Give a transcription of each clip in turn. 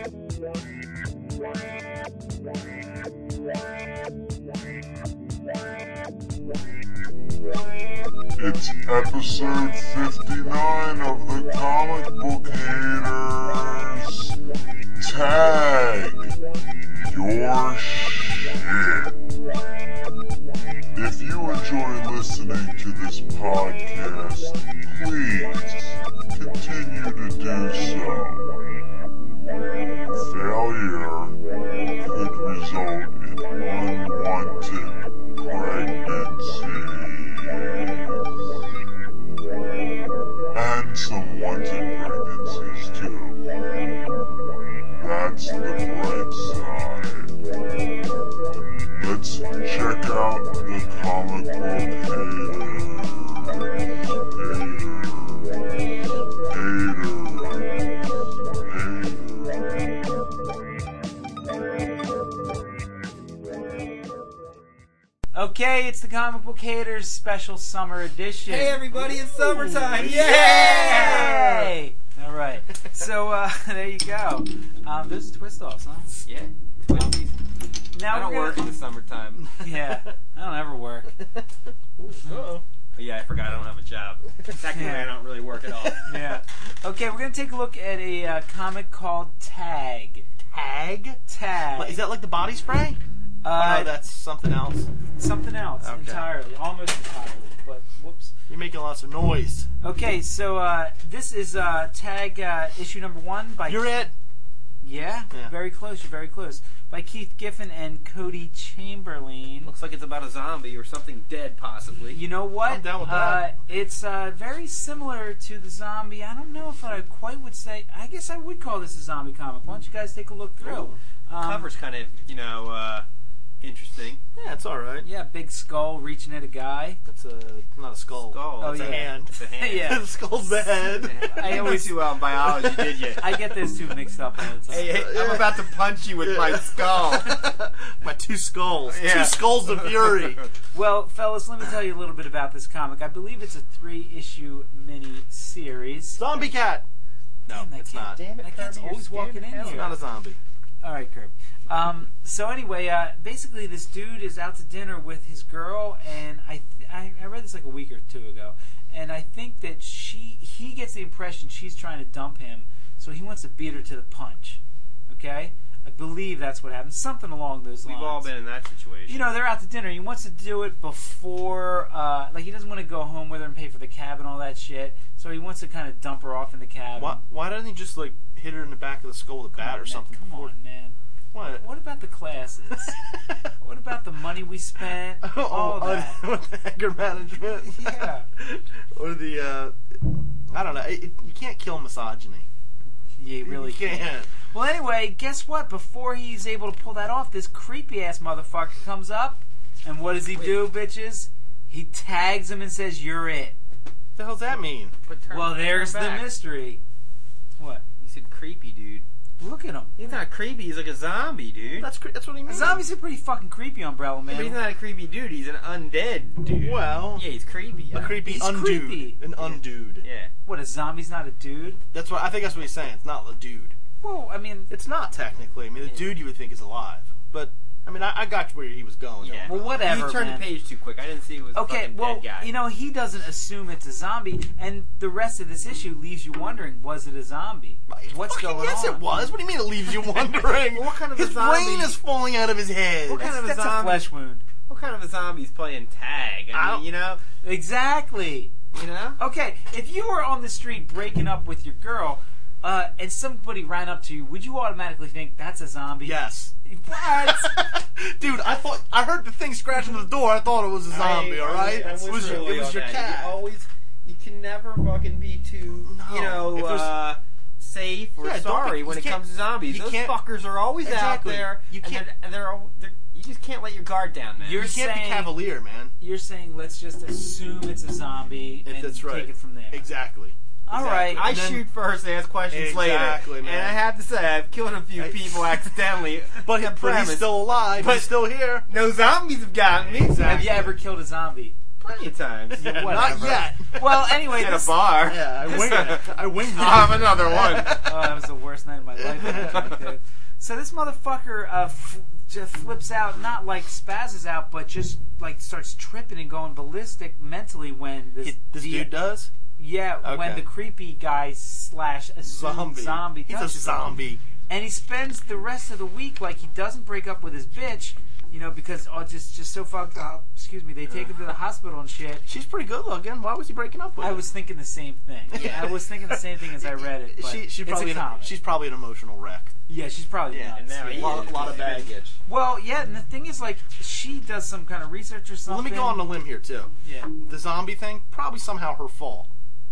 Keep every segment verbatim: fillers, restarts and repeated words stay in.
It's episode fifty-nine of the Comic Book Haters. Tag your shit. If you enjoy listening to this podcast, please continue to do so. Failure could result in unwanted pregnancy. And some wanted pregnancies too. That's the bright side. Let's check out the comic book haters. Okay, it's the Comic Book Haters special summer edition. Hey everybody, it's summertime! Yay! Yay! All right, so uh, there you go. Um, those are twist-offs, huh? Yeah, twinsies. Now I don't we're work in gonna... the summertime. Yeah, I don't ever work. Uh-oh. But yeah, I forgot I don't have a job. Technically, Yeah. I don't really work at all. Yeah. Okay, we're going to take a look at a uh, comic called Tag. Tag? Tag. Is that like the body spray? Uh, oh, no, that's something else. something else Okay. entirely. Almost entirely, but whoops. You're making lots of noise. Okay, so uh, this is uh, Tag uh, issue number one by... You're it. Yeah, Yeah. very close. You're very close. By Keith Giffen and Cody Chamberlain. Looks like it's about a zombie or something dead, possibly. You know what? I'm down with that. Uh, it's uh, very similar to the zombie. I don't know if I quite would say... I guess I would call this a zombie comic. Why don't you guys take a look through? Ooh. Um, Cover's kind of, you know, uh, interesting. Yeah, it's alright. Yeah, big skull reaching at a guy. That's a, not a skull. Skull. Oh, it's yeah. a hand. It's a hand. Yeah. The skull's the head. I I always- always too well in biology, did you? I get those two mixed up all the time. Hey, hey, I'm about to punch you with my skull. My two skulls. Yeah. Two skulls of fury. Well, fellas, let me tell you a little bit about this comic. I believe it's a three-issue mini-series. Zombie cat. No, Damn, that it's cat- not. Damn it, That cat's Kirby, you're always scaring walking the in hell It's here. not a zombie. All right, Kirby. Um, so anyway, uh, basically, this dude is out to dinner with his girl, and I, th- I I read this like a week or two ago, and I think that she he gets the impression she's trying to dump him, so he wants to beat her to the punch. Okay, I believe that's what happens. Something along those We've lines. all been in that situation. You know, they're out to dinner. He wants to do it before, uh, like he doesn't want to go home with her and pay for the cab and all that shit. So he wants to kind of dump her off in the cab. Why, why doesn't he just like hit her in the back of the skull with a Come bat on, or man. something? Come before? on, man. What? What about the classes? What about the money we spent? All oh, that. with the anger management. Yeah. Or the, uh, I don't know. It, it, you can't kill misogyny. You really you can't. can't. Well, anyway, guess what? Before he's able to pull that off, this creepy-ass motherfucker comes up, and what does he Wait. do, bitches? He tags him and says, "You're it." What the hell's that mean? But turn- Well, there's turn the back. mystery. What? You said creepy, dude. Look at him. He's not creepy. He's like a zombie, dude. That's cre- that's what he means. Zombies are pretty fucking creepy, Umbrella Man. But he's not a creepy dude. He's an undead dude. Well, Yeah, he's creepy. a creepy He's undude. creepy. An undude. Yeah. What, a zombie's not a dude? That's what I think. That's what he's saying. It's not a dude. Well, I mean, It's not technically. I mean, the Yeah. dude you would think is alive, but I mean, I, I got where he was going. Yeah. though. well, whatever, You turned man. the page too quick. I didn't see it was a Okay, fucking well, dead guy. you know, he doesn't assume it's a zombie, and the rest of this issue leaves you wondering, was it a zombie? What's Fucking going yes, on? it was. What do you mean it leaves you wondering? What kind of a his zombie- brain is falling out of his head. What kind That's, of a that's a zombie? flesh wound. What kind of a zombie's playing tag? I I mean, don't- you know, Exactly. you know. Okay, if you were on the street breaking up with your girl, uh, and somebody ran up to you, would you automatically think that's a zombie? Yes. What? Dude, I thought I heard the thing scratching the door. I thought it was a zombie. I- all right, I- I it was your, really it was on your that. cat. You always, you can never fucking be too, No. you know, If there's- uh, safe or Yeah, don't sorry be- when you it can't- comes to zombies. you Those can't- fuckers are always Exactly. out there. You and can't- they're, and they're, al- they're, you just can't let your guard down, man. You're You can't saying- be cavalier, man. You're saying let's just assume it's a zombie If and that's right. take it from there. Exactly. All right. I And then- shoot first and ask questions Exactly, later. man. And I have to say, I've killed a few Hey. people accidentally. But, The but premise- he's still alive. But- he's still here. No zombies have gotten me. Exactly. Have you ever killed a zombie? plenty of times. Yeah, Not whatever. yet. Well, anyway, At a this, bar. Yeah, I winged it. I winged it. I'll have another one. oh, that was the worst night of my life. when I drank that. So this motherfucker uh, f- just flips out, not like spazzes out, but just like starts tripping and going ballistic mentally when this, He- this the- dude does? Yeah, when Okay. the creepy guy slash assumed Zombie. zombie He's a touches him. zombie. And he spends the rest of the week like he doesn't break up with his bitch, you know, because oh, just just so fucked up. Excuse me, they take him to the hospital and shit. She's pretty good looking. Why was he breaking up with I her? was thinking the same thing. Yeah. I was thinking the same thing as I read it. But She, she's it's probably a an, comic. she's probably an emotional wreck. yeah, she's probably Yeah, nuts. And now yeah. he lot- is, lot of 'cause he's baggage. Well, yeah, and the thing is, like, she does some kind of research or something. Let me go on a limb here too. Yeah. The zombie thing, probably somehow her fault.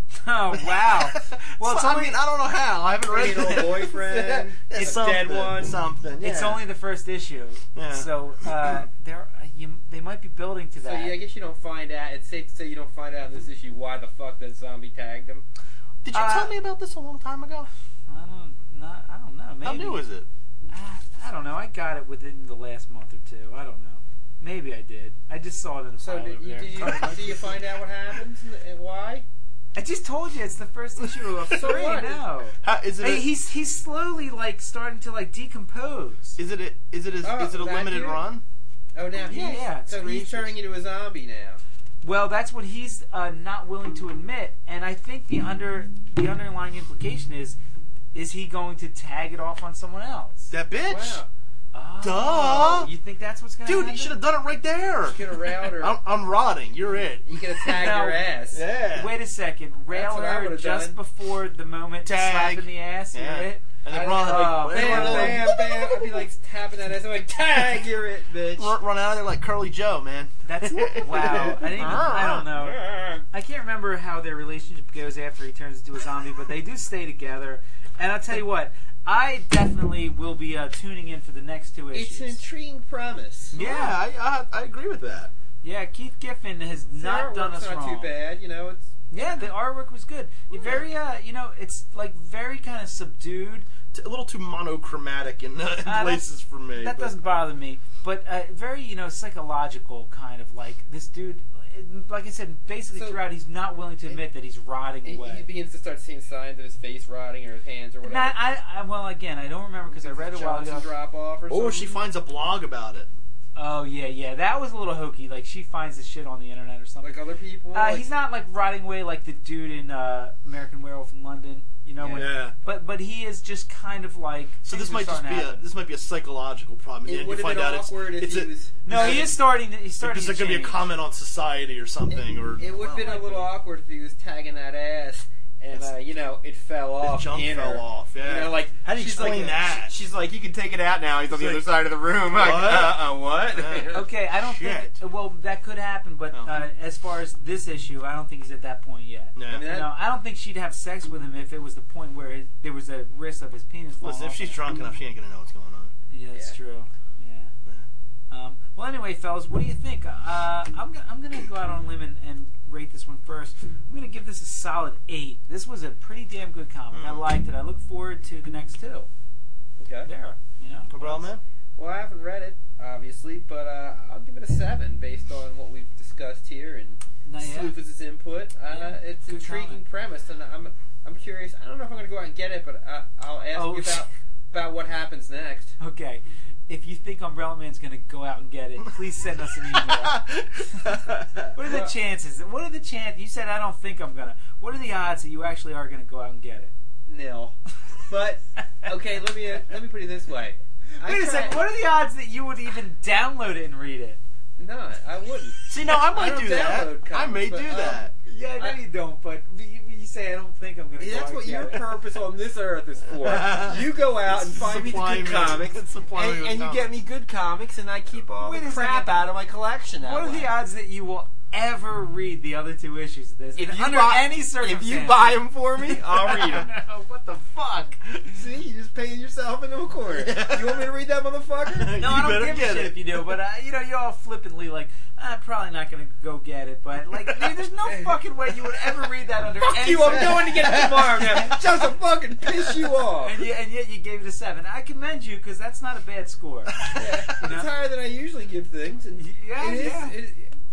Oh wow. Well, it's So, I only mean, I don't know how. I haven't read An old it. boyfriend, Yeah, a something, dead one. Something. it's yeah. only the first issue. Yeah. So uh, there, uh, you, they might be building to So that. yeah, I guess you don't find out. It's safe to say you don't find out in this issue why the fuck that zombie tagged him. Did you Uh, tell me about this a long time ago? I don't, not, I don't know. Maybe. How new is it? I, I don't know. I got it within the last month or two. I don't know. Maybe I did. I just saw it in a So pile did over you, there. do you do you find out what happens and why? I just told you it's the first issue of So three. what? No, How, is it? Hey, A, he's he's slowly like starting to like decompose. is it? A, is it? A, Oh, is it a that limited dude? run? Oh, now Yeah, he's, yeah, it's so three he's issues. turning into a zombie now. Well, that's what he's uh, not willing to admit, and I think the under the underlying implication is, is he going to tag it off on someone else? That bitch. Wow. Oh, Duh. You think that's what's going to Dude, happen? you should have done it right there. You could have railed her. I'm, I'm rotting. You're it. You could have tagged No. her ass. Yeah. Wait a second. Rail what I her would've just done. before the moment Tag. slap in the ass. Yeah. You're it. And then I- run, oh, like, Bam, run, bam, bam. I'd be like tapping that ass. I'm like, tag, you're it, bitch. run, run out of there like Curly Joe, man. That's wow. I didn't even. I don't know. I can't remember how their relationship goes after he turns into a zombie, but they do stay together. And I'll tell you what, I definitely will be uh, tuning in for the next two It's issues. an intriguing premise. Yeah, I, I I agree with that. Yeah, Keith Giffen has The not done artwork's us not wrong. too bad, you know. It's Yeah, the artwork was good. It very, uh, you know, it's like very kind of subdued. T- A little too monochromatic in, uh, in Uh, places for me. That but- doesn't bother me, but uh, very, you know, psychological kind of like this dude. Like I said, basically So- throughout, he's not willing to admit that he's rotting he, away. he begins to start seeing signs of his face rotting or his hands or whatever. Not, I, I, well, again, I don't remember because I read it a while Johnson ago. drop off or Or something. she finds a blog about it. Oh yeah, yeah, that was a little hokey. Like she finds this shit on the internet or something. like other people. Uh, like, he's not like rotting away like the dude in uh, American Werewolf in London, you know. Yeah. When, Yeah. But but he is just kind of like. So this things are might just starting be to a happen. this might be a psychological problem. It And would you have find been out awkward it's, if it's he a, was. No, he is starting. To, he's starting. Is there to going to be a change. comment on society or something? Or It would have been a Well, little might be. awkward if he was tagging that ass and uh, you know it fell the off. junk in fell her. off? Yeah. You know, like How do you she's explain like, that? She's like, you can take it out now. He's on the It's other like, side of the room. Like, what? uh, uh, what? Yeah. Okay, I don't Shit. think. Well, that could happen, but Oh. uh, as far as this issue, I don't think he's at that point yet. Yeah. I mean, that- No, I don't think she'd have sex with him if it was the point where his, there was a risk of his penis falling Listen, if off. she's drunk enough, she ain't going to know what's going on. Yeah, that's Yeah. true. Yeah. Um, well, anyway, fellas, what do you think? Uh, I'm gonna I'm gonna go out on a limb and, and rate this one first. I'm gonna give this a solid eight. This was a pretty damn good comic. I Mm. liked it. I look forward to the next two. Okay. There, you know. Umbrella Man? Well, I haven't read it, obviously, but uh, I'll give it a seven based on what we've discussed here and No, yeah. Sleuth's input. Uh, Yeah, it's an good intriguing comment. premise, and I'm I'm curious. I don't know if I'm going to go out and get it, but I, I'll ask Oh, you about about what happens next. Okay. If you think Umbrella Man's gonna go out and get it, please send us an email. What are the Well- chances? What are the chances? You said I don't think I'm gonna. What are the odds that you actually are gonna go out and get it? Nil. But okay, let me uh, let me put it this way. I Wait a tried- second. What are the odds that you would even download it and read it? No, I wouldn't. See, no, I might don't do that. download I may comics, do but, um, that. Yeah, I know I- you don't, but you, you say I don't think I'm gonna. go That's out what and your get it. purpose on this earth is for. You go out and find me the Supply good me- comics, supply me and, with and you comics. get me good comics, and I keep all Wait the a crap second. out of my collection. That What are way. the odds that you will ever read the other two issues of this? If you under buy- any circumstances. If you buy them for me, I'll read them. No, what the fuck? See, you just painted yourself into a corner. You want me to read that motherfucker? No, You I don't better give a get shit it. if you do, but uh, you know, you're all flippantly like, I'm probably not gonna go get it, but like, dude, there's no fucking way you would ever read that under Fuck any you! I'm circum- going to get it tomorrow now, just to fucking piss you off. And, yet, and yet you gave it a seven. I commend you because that's not a bad score. Yeah, You know? it's higher than I usually give things. And Yeah, it is, yeah. It,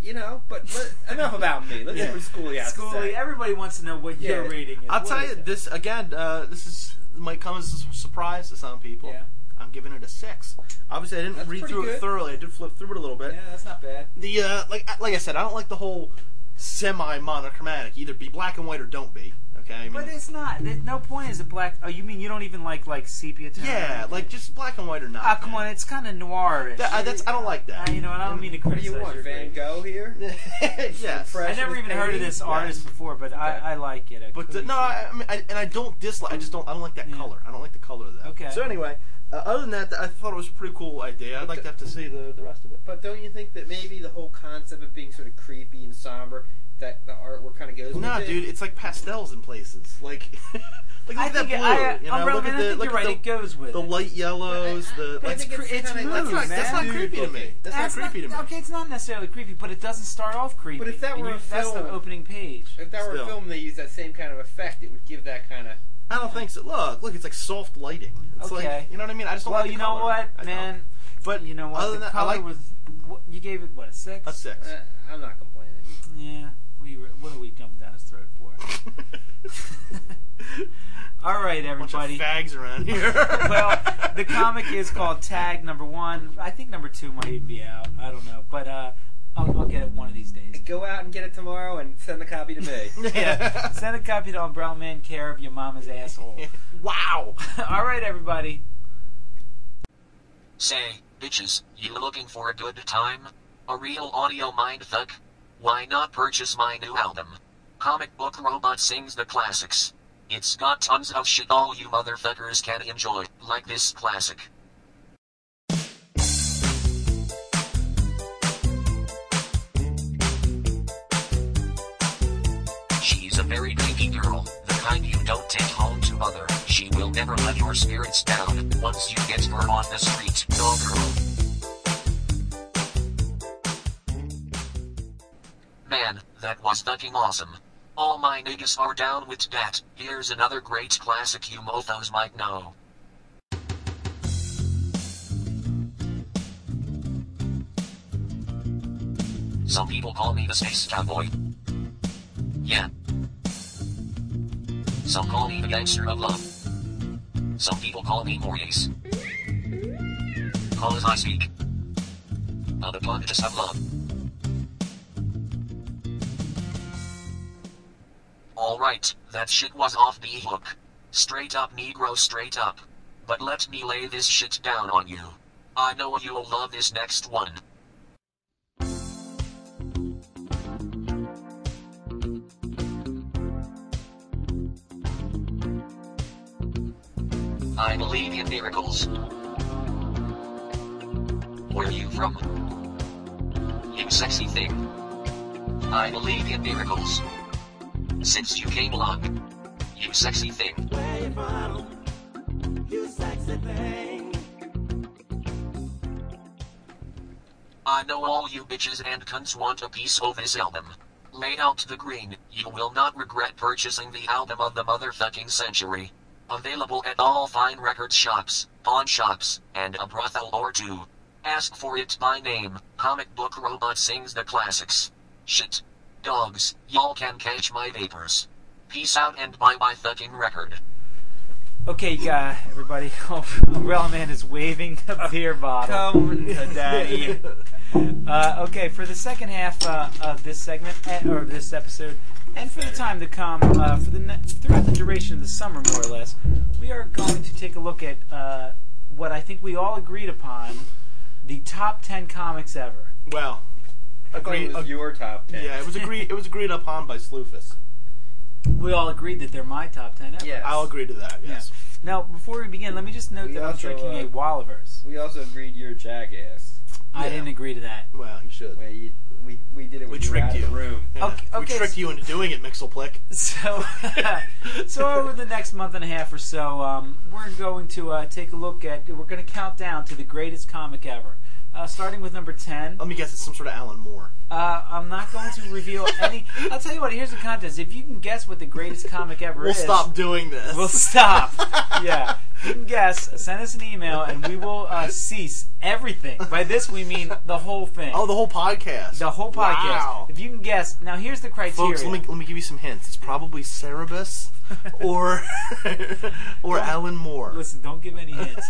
you know, but let, enough about me. Let's Yeah. see what Schoolie has to Schoolie, say. everybody wants to know what Yeah. your rating is. I'll What tell is you it? this again. Uh, this is might come as a surprise to some people. Yeah. I'm giving it a six. Obviously, I didn't That's read pretty through good. it thoroughly. I did flip through it a little bit. Yeah, that's not bad. The uh, like like I said, I don't like the whole semi-monochromatic. Either be black and white or don't be. Okay. I mean, But it's not. There's no point is it black. Oh, you mean you don't even like like sepia tone? yeah, like just black and white or not. Ah, come man. on, it's kind of noirish. That, I, that's I don't like that. Ah, you know what? I don't mean to What do criticize you want, your Van grade. Gogh here? yes. Fresh I never with even heard of painting? this artist before, but Okay. I, I like it. But uh, no, I, I mean, I, and I don't dislike. I just don't. I don't like that Yeah. color. I don't like the color of that. Okay. So anyway, uh, other than that, I thought it was a pretty cool idea. I'd like to have to see the, the rest of it. But don't you think that maybe the whole concept of being sort of creepy and somber, that the artwork kind of goes No, with it? dude, it's like pastels in places. Like, like look I at that think blue. I, you know, Umbrella look Man, at I the think look you're at right. the, It goes with the it. light yellows. But I- The but I like, think cre- it's it's kinda- mood, that's not that's not man. creepy to me. That's not creepy to me. Okay, it's not necessarily creepy, but it doesn't start off creepy. But if that And were you- a that's the film- opening page. If that were Still. a film, they use that same kind of effect. It would give that kind of. I don't think so. Look, look, it's like soft lighting. It's Okay. like, you know what I mean? I just don't Well, like the you know color. what, I don't. man? But You know what? other The than that, I color like was. What, you gave it what, a six? a six. Uh, I'm not complaining. Yeah. We were, what are we jumping down his throat for? All right, Bunch of everybody. fags around here. Well, the comic is called Tag Number One. I think Number Two might even be out. I don't know, but uh, I'll, I'll get it one of these days. Go out and get it tomorrow and send the copy to me. Yeah. Send a copy to Umbrella Man, care of your mama's asshole. Wow. All right, everybody. Say, bitches, you looking for a good time? A real audio mindfuck? Why not purchase my new album? Comic Book Robot Sings the Classics. It's got tons of shit all you motherfuckers can enjoy, like this classic. She's a very kinky girl, the kind you don't take home to mother. She will never let your spirits down once you get her on the street. No girl. Man, that was fucking awesome. All my niggas are down with that. Here's another great classic you mofos might know. Some people call me the Space Cowboy. Yeah. Some call me the Gangster of Love. Some people call me Maurice. Cause I speak of the planets of love. Alright, that shit was off the hook. Straight up Negro, straight up. But let me lay this shit down on you. I know you'll love this next one. I believe in miracles. Where you from? You sexy thing. I believe in miracles. Since you came along. You sexy thing. Where you from? You sexy thing. I know all you bitches and cunts want a piece of this album. Lay out the green, you will not regret purchasing the album of the motherfucking century. Available at all fine record shops, pawn shops, and a brothel or two. Ask for it by name. Comic Book Robot Sings the Classics. Shit. Dogs, y'all can catch my vapors. Peace out and buy my fucking record. Okay, uh, everybody. Umbrella Man is waving a beer bottle. Come to daddy. Uh, okay, for the second half uh, of this segment, uh, or this episode, and for the time to come, uh, for the ne- throughout the duration of the summer, more or less, we are going to take a look at uh, what I think we all agreed upon: the top ten comics ever. Well, I thought agreed. it was ag- your top ten. yeah, it was agreed. It was agreed upon by Sloofus. We all agreed that they're my top ten ever. Yes. I'll agree to that. Yes. Now, before we begin, let me just note We that I'm also, drinking uh, a Wallivers. We also agreed you're a jackass. I Yeah. didn't agree to that. Well, you should. Well, you, we, we did it when We you were tricked out of you. the room. Yeah. Okay- we okay, tricked so- you into doing it, Mixelplick. So, so over the next month and a half or so, um, we're going to uh, take a look at. We're going to count down to the greatest comic ever. uh, starting with number ten. Let me guess, it's some sort of Alan Moore. Uh, I'm not going to reveal any. I'll tell you what. Here's the contest. If you can guess what the greatest comic ever We'll is, stop doing this. We'll stop. Yeah, you can guess. Send us an email, and we will uh, cease everything. By this, we mean the whole thing. Oh, the whole podcast. The whole podcast. Wow. If you can guess, now here's the criteria. Folks, let me let me give you some hints. It's probably Cerebus or or Alan Moore. Listen, don't give any hints.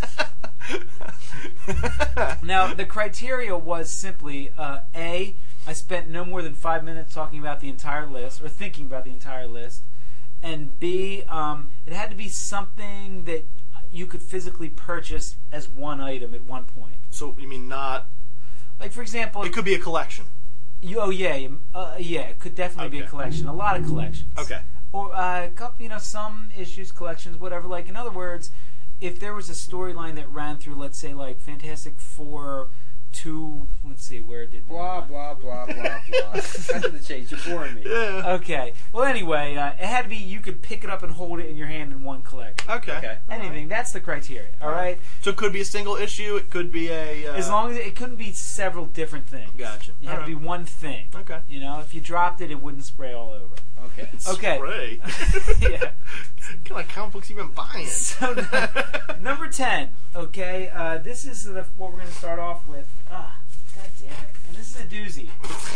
Now, the criteria was simply uh, A, I spent no more than five minutes talking about the entire list, or thinking about the entire list, and B, um, it had to be something that you could physically purchase as one item at one point. So you mean not? Like, for example... It could be a collection. You, oh, yeah. Uh, yeah, it could definitely be a Okay. collection. A lot of collections. Okay. Or, uh, a couple, you know, some issues, collections, whatever. Like, in other words, if there was a storyline that ran through, let's say, like, Fantastic Four to... Let's see, where did... we Blah, run? blah, blah, blah, blah. Cut to the chase. You're boring me. Yeah. Okay. Well, anyway, uh, it had to be you could pick it up and hold it in your hand in one collection. Okay. Okay. Anything. That's the criteria. All right. So it could be a single issue. It could be a. Uh, As long as it, it couldn't be several different things. Gotcha. It had All to be right. one thing. Okay. You know, if you dropped it, it wouldn't spray all over. Okay. Okay. Spray. Yeah. What kind of comic books you been buying? So n- number ten. Okay. Uh, this is the, what we're going to start off with. Ah, god damn it! And this is a doozy.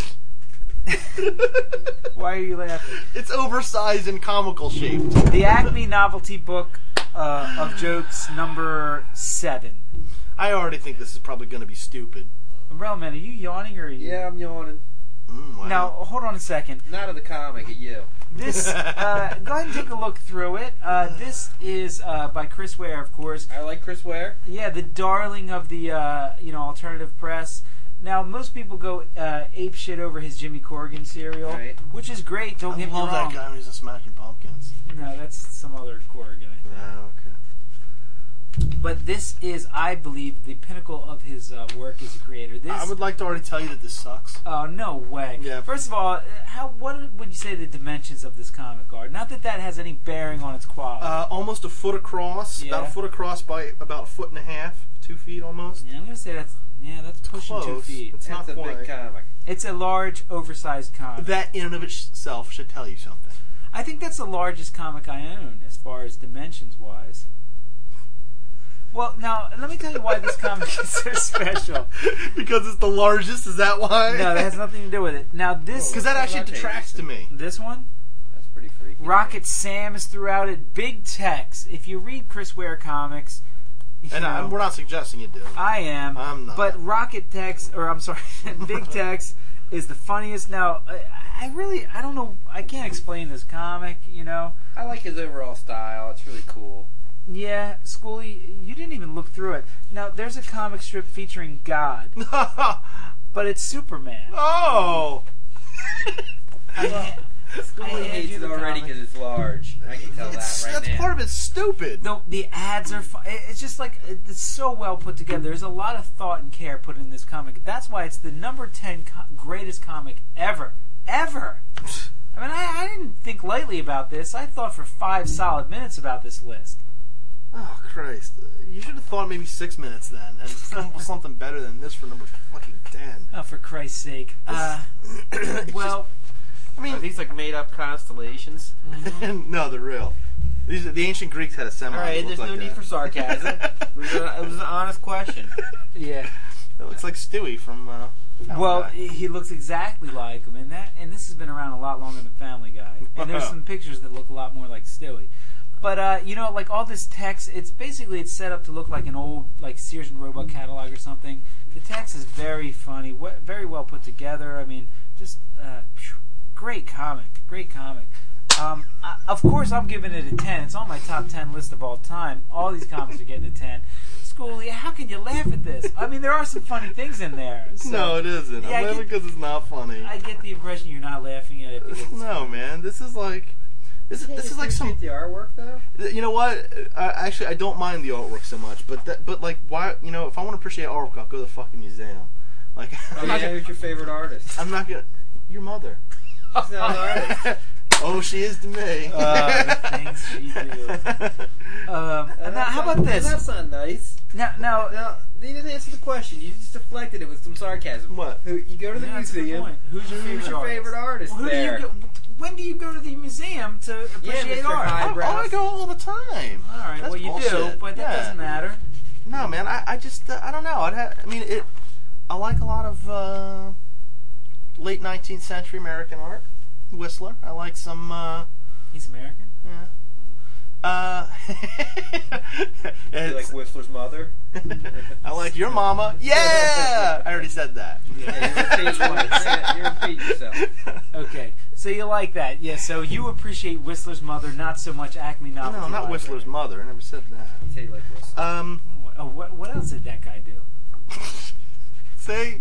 Why are you laughing? It's oversized and comical shaped. The Acme Novelty Book uh, of Jokes, number seven. I already think this is probably going to be stupid. Umbrella Man, are you yawning or are you? Yeah, I'm yawning. Mm, wow. Now, hold on a second. Not of the comic, at you. This, uh, go ahead and take a look through it. Uh, this is uh, by Chris Ware, of course. I like Chris Ware. Yeah, the darling of the uh, you know alternative press. Now, most people go uh, ape shit over his Jimmy Corrigan serial, Right. which is great. Don't I get me love wrong. that guy when he's in Smashing Pumpkins. No, that's some other Corrigan, I think. Ah, okay. But this is, I believe, the pinnacle of his uh, work as a creator. This. I would like to already tell you that this sucks. Oh, no way. Yeah. First of all, uh, how what would you say the dimensions of this comic are? Not that that has any bearing on its quality. Uh, almost a foot across, Yeah. about a foot across by about a foot and a half, two feet almost. yeah, I'm going to say that's, yeah, that's pushing two Close. feet. It's not That's a quite. big comic. It's a large, oversized comic. That in and of itself should tell you something. I think that's the largest comic I own as far as dimensions-wise. Well, now, let me tell you why this comic is so special. Because it's the largest, is that why? No, that has nothing to do with it. Now, this Because that actually That detracts to me. this one, That's pretty freaky. Rocket Sam is throughout it. Big text. If you read Chris Ware comics, you And I, know, we're not suggesting you do. I am. I'm not. But Rocket Text, or I'm sorry, Big Text is the funniest. Now, I, I really, I don't know, I can't explain this comic, you know. I like his overall style. It's really cool. Yeah, Schoolie, you didn't even look through it. Now, there's a comic strip featuring God, but it's Superman. Oh! I, ha- I Schoolie hand hates you it the already comic. because it's large. I can tell It's, that right that's now. part of it's stupid. The, the ads are fu- it's just like it's so well put together. There's a lot of thought and care put in this comic. That's why it's the number ten co- greatest comic ever, ever. I mean, I, I didn't think lightly about this. I thought for five solid minutes about this list. Oh, Christ. You should have thought maybe six minutes then and come up with something better than this for number fucking ten. Oh, for Christ's sake! Uh, well, I Are mean, these like made up constellations? no, they're real. These are, the ancient Greeks had a semi. All right, that there's looked no like need that. for sarcasm. it, was a, it was an honest question. yeah. It looks like Stewie from. Uh, Family Well, Guy. he looks exactly like him, and that and this has been around a lot longer than Family Guy. And there's some pictures that look a lot more like Stewie. But uh, you know, like all this text, it's basically it's set up to look like an old like Sears and Roebuck catalog or something. The text is very funny, w- very well put together. I mean, just uh, phew, great comic, great comic. Um, I, of course, I'm giving it a ten. It's on my top ten list of all time. All these comics are getting a ten. Schoolie, how can you laugh at this? I mean, there are some funny things in there. So no, it isn't. Yeah, I I'm laughing get- because it's not funny. I get the impression you're not laughing at it. Because it's no, man. This is like. This is, this is like some. the artwork though. You know what? I, actually, I don't mind the artwork so much, but that, but like, why? You know, if I want to appreciate artwork, I'll go to the fucking museum. Like, Oh I'm, yeah, not gonna, who's your favorite artist? I'm not gonna. Your mother. She's not an artist. Oh, she is to me. Uh, the things she do. Um, Uh, now, that's how not- about this? That's not nice. Now, now, No, you didn't answer the question. You just deflected it with some sarcasm. What? Who, you go to the yeah, that's a good museum. point. Who's your favorite Who's your artist? favorite artist Well, who there? do you go, when do you go to the museum to appreciate Mister art? Hyde. Oh, Eyebrows. I go all the time. All right, That's well you do, bullshit. but that Yeah. doesn't matter. No, man, I, I just, uh, I don't know. I'd ha- I mean, it. I like a lot of uh, late nineteenth century American art. Whistler. I like some. Uh, He's American. yeah. Uh, You it's- like Whistler's mother? I like your mama. Yeah, I already said that. Yeah, you're repeating, you're repeating yourself. Okay, so you like that, yeah? So you appreciate Whistler's mother, not so much Acme Novelty No, not Library. Whistler's mother. I never said that. You say you like Whistler. Um, Oh, what, what else did that guy do? see?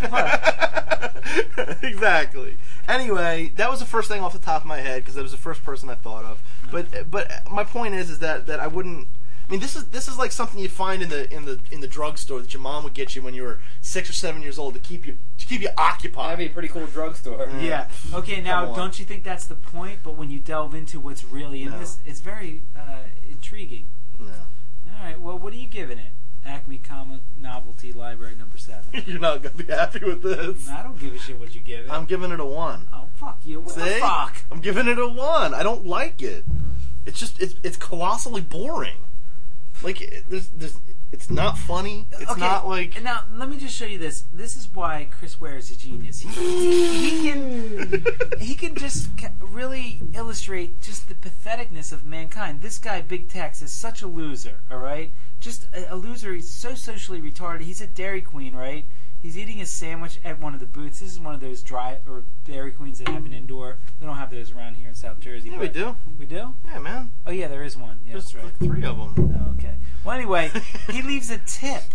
Exactly. Anyway, that was the first thing off the top of my head because that was the first person I thought of. But but my point is is that, that I wouldn't. I mean, this is this is like something you'd find in the in the in the drugstore that your mom would get you when you were six or seven years old to keep you to keep you occupied. That'd be a pretty cool drugstore. Yeah. Okay, now Come on. don't you think that's the point? But when you delve into what's really in No. this, it's very uh, intriguing. No. All right. Well, what are you giving it? Acme Comic Novelty Library number seven. You're not gonna be happy with this. I don't give a shit what you give it. I'm giving it a one. oh fuck you! What See? the fuck? I'm giving it a one. I don't like it. It's just it's it's colossally boring. Like it, there's there's it's not funny. It's Okay, not like and now let me just show you this. This is why Chris Ware is a genius. He, he, he can he can just ca- really illustrate just the patheticness of mankind. This guy, Big Tex, is such a loser. All right, just a, a loser. He's so socially retarded. He's at Dairy Queen, right? He's eating a sandwich at one of the booths. This is one of those dry or Dairy Queens that have an indoor. We don't have those around here in South Jersey. yeah, we but- do. We do? Yeah, man. Oh yeah, there is one. Yeah, There's that's right. like three of them. Oh, okay. Well, anyway, he leaves a tip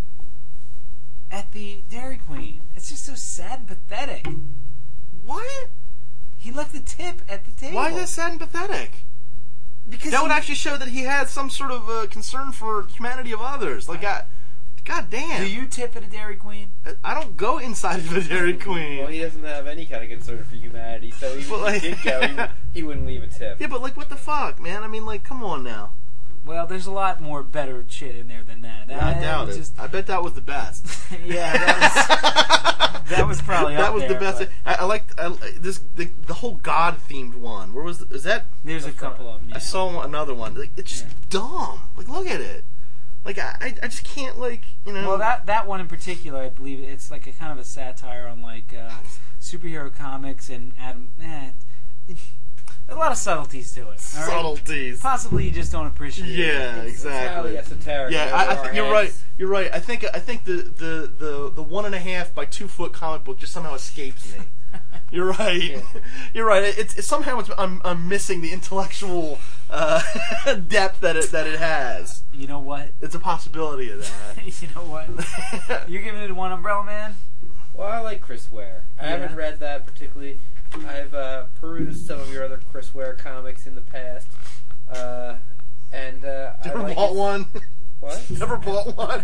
at the Dairy Queen. It's just so sad and pathetic. What? He left a tip at the table. Why is that sad and pathetic? Because That would he- actually show that he had some sort of uh, concern for humanity of others. Like, I, God damn. Do you tip at a Dairy Queen? I don't go inside of a Dairy Queen. Well, he doesn't have any kind of concern for humanity, so even Well, if he like- did go, he, would- he wouldn't leave a tip. Yeah, but like, what the fuck, man? I mean, like, come on now. Well, there's a lot more better shit in there than that. I doubt it. just, I bet that was the best. Yeah, that was, that was probably that up was there, the best. but I, I liked I, this the, the whole God themed one. Where was the, is that? There's a couple of them. Yeah. I saw one, another one. Like, it's just Yeah. dumb. Like, look at it. Like, I, I I just can't, like, you know. Well, that that one in particular, I believe it's like a kind of a satire on like uh, superhero comics and Adam. Eh, there's a lot of subtleties to it. All right? subtleties. Possibly you just don't appreciate it. Yeah, It's highly exactly. esoteric. Yeah, over I, I our think you're right. heads. You're right. I think I think the, the, the, the one and a half by two foot comic book just somehow escapes me. You're right. Yeah. You're right. It's, it's somehow it's, I'm I'm missing the intellectual uh, depth that it that it has. You know what? It's a possibility of that. You know what? You're giving it one Umbrella Man? Well, I like Chris Ware. I Yeah. haven't read that particularly. I've uh, perused some of your other Chris Ware comics in the past, uh, and uh, I Never like bought his- one. What? Never bought one.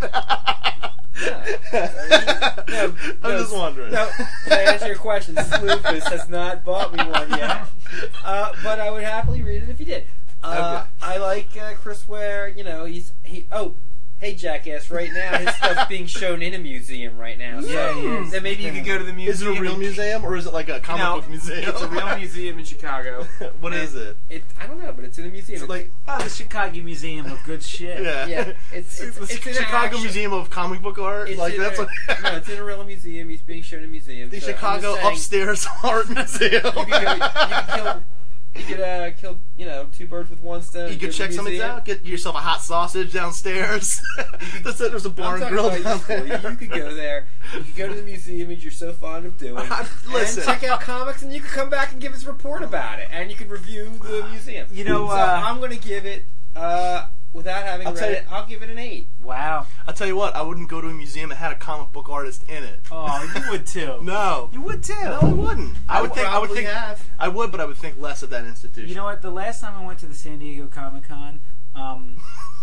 Yeah. No, I'm no, just wondering. No, to answer your question, Sloopus has not bought me one yet, uh, but I would happily read it if he did. Uh, Okay. I like uh, Chris Ware. You know, he's he. Oh, hey, jackass! Right now, his stuff's being shown in a museum right now. So, Yeah, he is. Then maybe you could go to the museum. Is it a real and- museum or is it like a comic No, book museum? It's a real museum in Chicago. What And is it? It I don't know, but it's in a museum. Is it like Oh, the Chicago Museum of Good Shit. yeah? Yeah, it's- it's- the it's an Chicago action- Museum of Comic Book Art. It's like in that's a, what. no, it's in a real museum. He's being shown in a museum. The so I'm Chicago just saying, Upstairs Art Museum. You could, go, you could kill. You could uh, kill, you know, two birds with one stone. You Go could to check the some of these museum. out. Get yourself a hot sausage downstairs. That's it. There's a bar I'm and talking grill about down useful. there. You could go there. You could go to the museum as you're so fond of doing. Listen. And check out comics, and you could come back and give us a report about it, and you could review the museum. You know, so uh, I'm going to give it, uh, without having I'll read tell you- it, I'll give it an eight. Wow. I'll tell you what. I wouldn't go to a museum that had a comic book artist in it. Oh, you would too. No. You would too. No, I wouldn't. I would think. I would probably think. have. I would, but I would think less of that institution. You know what? The last time I went to the San Diego Comic Con, um,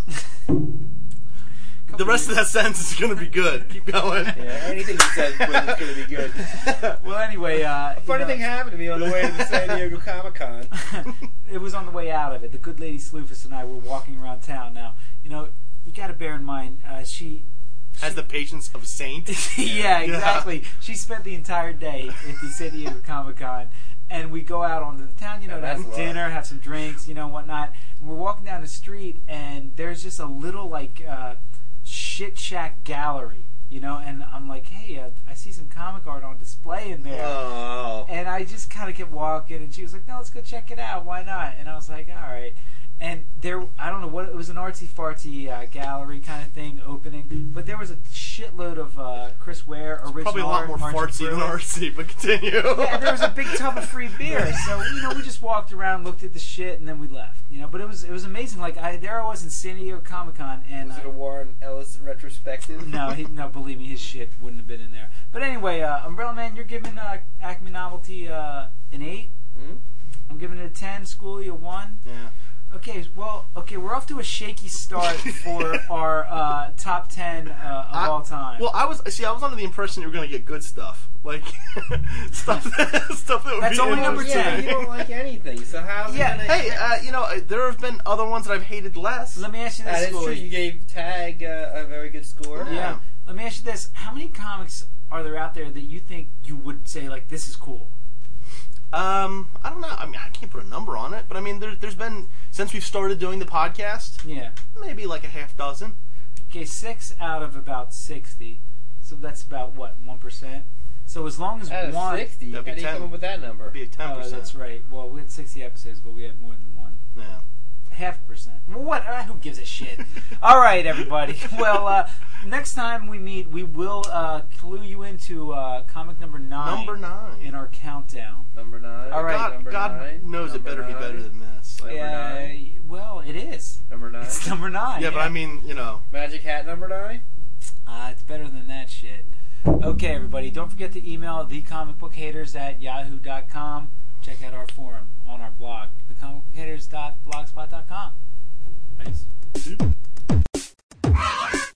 The rest of that sentence is going to be good. Keep going. Yeah, anything he says is going to be good. well, anyway, uh, A funny you know, thing happened to me on the way to the San Diego Comic Con. it was on the way out of it. The good lady Sloofus and I were walking around town. Now, you know, you got to bear in mind, uh, she Has the patience of a saint. yeah, exactly. She spent the entire day at the San Diego Comic Con, and we go out onto the town, you know, Yeah, to that's have a lot. dinner, have some drinks, you know, whatnot. And we're walking down the street, and there's just a little like uh, shit shack gallery, you know. And I'm like, hey, uh, I see some comic art on display in there. Oh. And I just kind of kept walking, and she was like, no, let's go check it out. Why not? And I was like, all right. And there, I don't know what, it was an artsy-fartsy uh, gallery kind of thing opening, but there was a shitload of uh, Chris Ware original Probably a lot art, more Martin fartsy than Pruitt. artsy, but continue. Yeah, and there was a big tub of free beer. So, you know, we just walked around, looked at the shit, and then we left. You know, but it was it was amazing. Like, I there I was in San Diego Comic-Con, and Was it I- a Warren Ellis retrospective? no, he, no, believe me, his shit wouldn't have been in there. But anyway, uh, Umbrella Man, you're giving uh, Acme Novelty uh, an eight. Hmm? I'm giving it a ten. Schoolie a one. Yeah. Okay, well, okay, we're off to a shaky start for our uh, top ten uh, of I- all time. Well, I was see. I was under the impression you were going to get good stuff, like stuff that stuff that would That's be only number interesting. Yeah, you don't like anything, so how's Yeah, it gonna... Hey, uh, you know, uh, there have been other ones that I've hated less. Let me ask you That this, is true. You Schoolie. gave Tag uh, a very good score. Yeah. Yeah. Let me ask you this: how many comics are there out there that you think you would say like this is cool? Um, I don't know. I mean, I can't put a number on it, but I mean, there, there's been since we've started doing the podcast, Yeah. maybe like a half dozen. Okay, six out of about sixty, so that's about what one percent. So as long as Out of one, sixty, how That'd do be you ten. come up with that number? It'd be a ten oh, percent. that's right. Well, we had sixty episodes, but we had more than one. Yeah. Half a percent. Well, what? Uh, who gives a shit? All right, everybody. Well, uh, next time we meet, we will uh, clue you into uh, comic number nine. Number nine. in our countdown. Number nine. All right. God, Number God nine. knows it Number better be nine. better than this. Like, Yeah. nine. Well, it is. Number nine. It's number nine. yeah, but I mean, you know, Magic Hat number nine. Uh, it's better than that shit. Okay, everybody, don't forget to email thecomicbookhaters at yahoo dot com. Check out our forum on our blog, the comic book haters dot blogspot dot com. Thanks. Dude.